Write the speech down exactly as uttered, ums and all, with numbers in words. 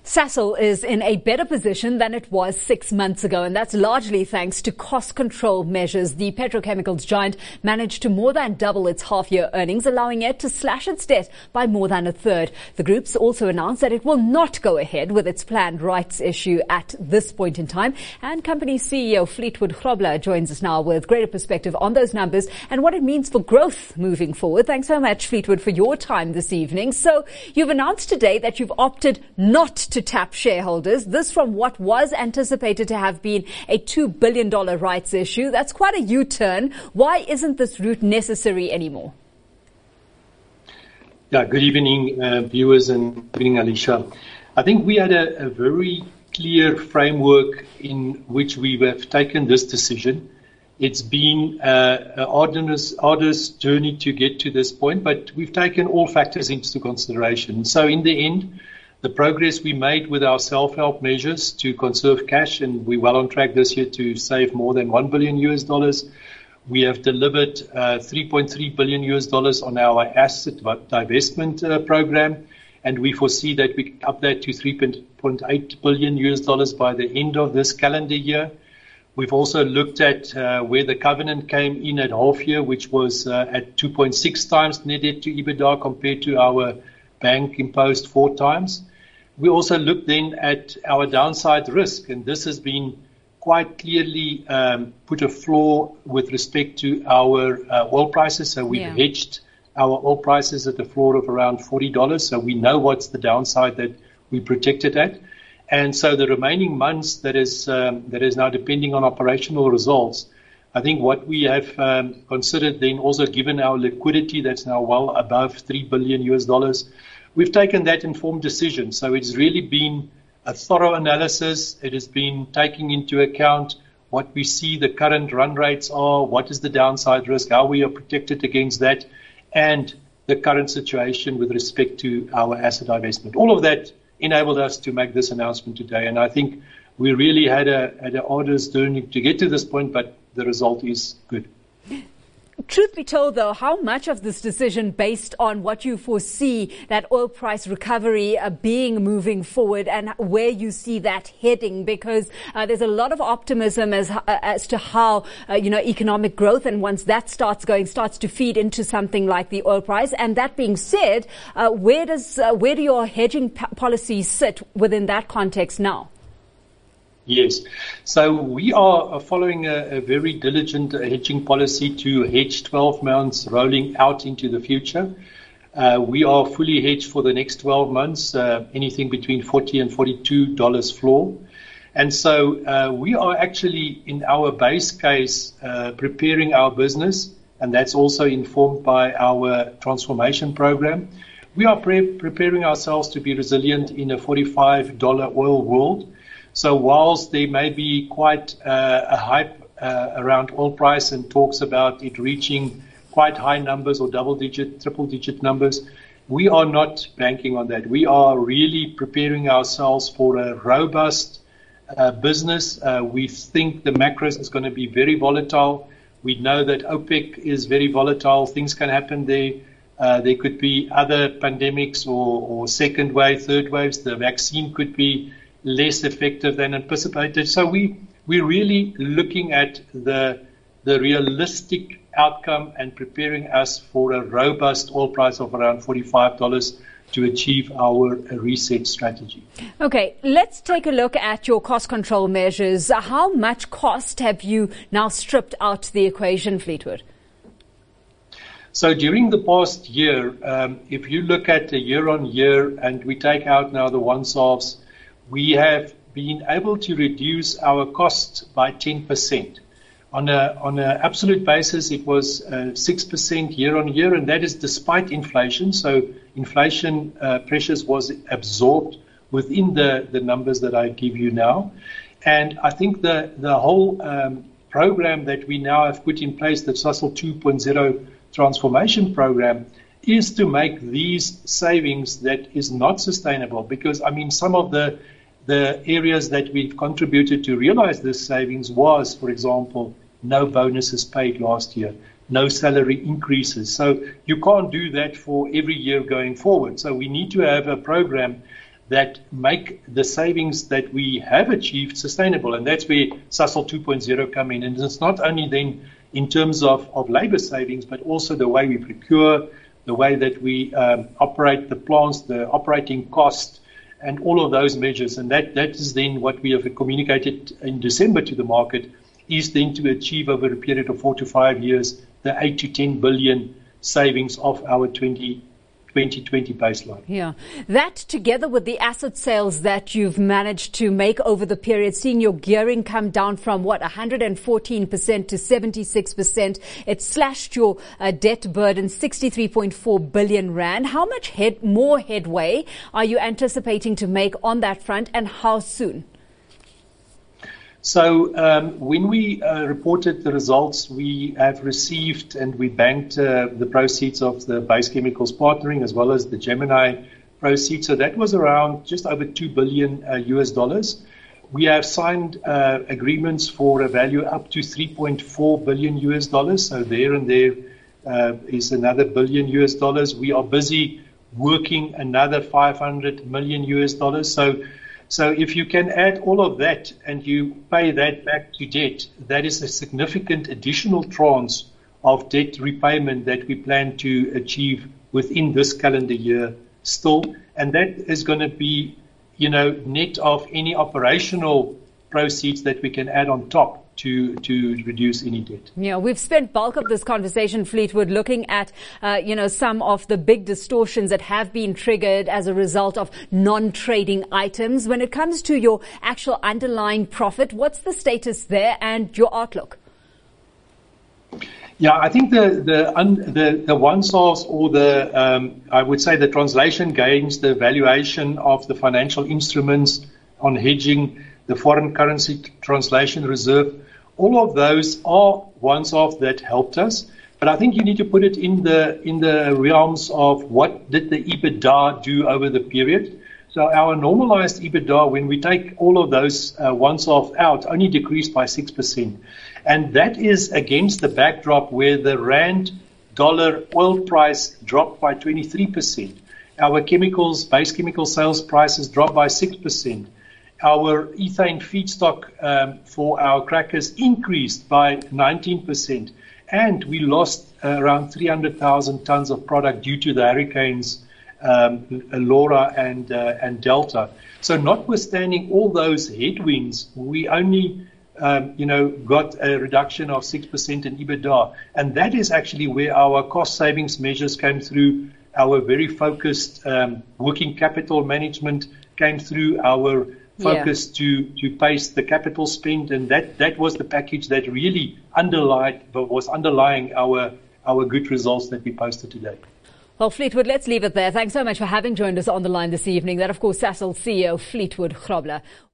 Sasol is in a better position than it was six months ago, and that's largely thanks to cost control measures. The petrochemicals giant managed to more than double its half-year earnings, allowing it to slash its debt by more than a third. The group's also announced that it will not go ahead with its planned rights issue at this point in time. And company C E O Fleetwood Grobler joins us now with greater perspective on those numbers and what it means for growth moving forward. Thanks so much, Fleetwood, for your time this evening. So you've announced today that you've opted not to tap shareholders. This from what was anticipated to have been a two billion dollars rights issue. That's quite a U-turn. Why isn't this route necessary anymore? Yeah, good evening, uh, viewers, and good evening, Alicia. I think we had a, a very clear framework in which we have taken this decision. It's been uh, an arduous, arduous journey to get to this point, but we've taken all factors into consideration. So in the end, the progress we made with our self-help measures to conserve cash, and we're well on track this year to save more than one billion U S dollars. We have delivered uh, three point three billion U S dollars on our asset divestment uh, program, and we foresee that we can up that to three point eight billion U S dollars by the end of this calendar year. We've also looked at uh, where the covenant came in at half year, which was uh, at two point six times net debt to EBITDA compared to our bank imposed four times. We also looked then at our downside risk, and this has been quite clearly um, put a floor with respect to our uh, oil prices. So we've yeah. hedged our oil prices at a floor of around forty dollars. So we know what's the downside that we protected at. And so the remaining months that is um, that is now depending on operational results, I think what we have um, considered then also given our liquidity that's now well above three billion U S dollars, we've taken that informed decision. So it's really been a thorough analysis. It has been taking into account what we see the current run rates are, what is the downside risk, how we are protected against that, and the current situation with respect to our asset divestment. All of that enabled us to make this announcement today. And I think we really had a had an arduous journey to get to this point, but the result is good. Truth be told, though, how much of this decision based on what you foresee that oil price recovery uh, being moving forward and where you see that heading? Because uh, there's a lot of optimism as uh, as to how, uh, you know, economic growth, and once that starts going, starts to feed into something like the oil price. And that being said, uh, where does uh, where do your hedging p- policies sit within that context now? Yes. So we are following a, a very diligent hedging policy to hedge twelve months rolling out into the future. Uh, we are fully hedged for the next twelve months, uh, anything between forty and forty-two dollars floor. And so uh, we are actually in our base case uh, preparing our business, and that's also informed by our transformation program. We are pre- preparing ourselves to be resilient in a forty-five dollars oil world. So whilst there may be quite uh, a hype uh, around oil price and talks about it reaching quite high numbers or double-digit, triple-digit numbers, we are not banking on that. We are really preparing ourselves for a robust uh, business. Uh, we think the macros is going to be very volatile. We know that OPEC is very volatile. Things can happen there. Uh, there could be other pandemics or, or second wave, third waves. The vaccine could be less effective than anticipated. So we, we're really looking at the, the realistic outcome and preparing us for a robust oil price of around forty-five dollars to achieve our reset strategy. Okay, let's take a look at your cost control measures. How much cost have you now stripped out the equation, Fleetwood? So during the past year, um, if you look at a year on year and we take out now the once-offs, we have been able to reduce our costs by ten percent. On a on an absolute basis, it was uh, six percent year on year, and that is despite inflation. So inflation uh, pressures was absorbed within the, the numbers that I give you now. And I think the, the whole um, program that we now have put in place, the Sasol two point oh transformation program, is to make these savings that is not sustainable. Because, I mean, some of the The areas that we've contributed to realize this savings was, for example, no bonuses paid last year, no salary increases. So you can't do that for every year going forward. So we need to have a program that make the savings that we have achieved sustainable. And that's where Sasol two point oh come in. And it's not only then in terms of, of labor savings, but also the way we procure, the way that we um, operate the plants, the operating cost, and all of those measures. And that, that is then what we have communicated in December to the market, is then to achieve over a period of four to five years the eight to ten billion savings of our twenty twenty baseline. Yeah. That, together with the asset sales that you've managed to make over the period, seeing your gearing come down from, what, one hundred fourteen percent to seventy-six percent. It slashed your uh, debt burden sixty-three point four billion rand. How much head, more headway are you anticipating to make on that front, and how soon? So um, when we uh, reported the results, we have received and we banked uh, the proceeds of the Base Chemicals partnering as well as the Gemini proceeds. So that was around just over two billion uh, U S dollars. We have signed uh, agreements for a value up to three point four billion U S dollars. So there and there uh, is another billion U S dollars. We are busy working another five hundred million U S dollars. So So if you can add all of that and you pay that back to debt, that is a significant additional tranche of debt repayment that we plan to achieve within this calendar year still. And that is going to be, you know, net of any operational proceeds that we can add on top to to reduce any debt. Yeah, we've spent bulk of this conversation, Fleetwood, looking at, uh, you know, some of the big distortions that have been triggered as a result of non-trading items. When it comes to your actual underlying profit, what's the status there and your outlook? Yeah, I think the the un, the, the one-offs or the um, I would say the translation gains, the valuation of the financial instruments on hedging, the foreign currency translation reserve, all of those are once-off that helped us. But I think you need to put it in the in the realms of what did the EBITDA do over the period. So our normalized EBITDA, when we take all of those uh, once-off out, only decreased by six percent. And that is against the backdrop where the rand dollar oil price dropped by twenty-three percent. Our chemicals, base chemical sales prices dropped by six percent. Our ethane feedstock um, for our crackers increased by nineteen percent. And we lost uh, around three hundred thousand tons of product due to the hurricanes um, Laura and, uh, and Delta. So notwithstanding all those headwinds, we only Um, you know, got a reduction of six percent in EBITDA. And that is actually where our cost savings measures came through, our very focused um, working capital management came through, our focus yeah. to, to pace the capital spend. And that, that was the package that really underlined, was underlying our, our good results that we posted today. Well, Fleetwood, let's leave it there. Thanks so much for having joined us on the line this evening. That, of course, Sasol C E O Fleetwood Grobler.